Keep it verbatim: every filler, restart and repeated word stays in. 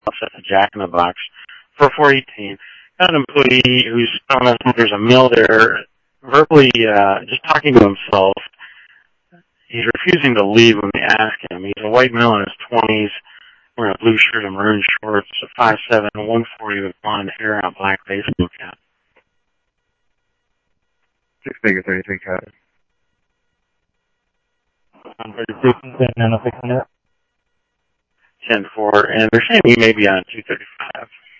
at the Jack in the Box for four eighteen. Got an employee who's telling us that there's a meal there, verbally uh, just talking to himself. He's refusing to leave when we ask him. He's a white male in his twenties, wearing a blue shirt and maroon shorts, five seven, one forty with blonde hair and a black baseball cap. Six figure thirty-three code. I'm thirty-six and I'm fixing it. ten four, and they're saying he may be on two thirty-five.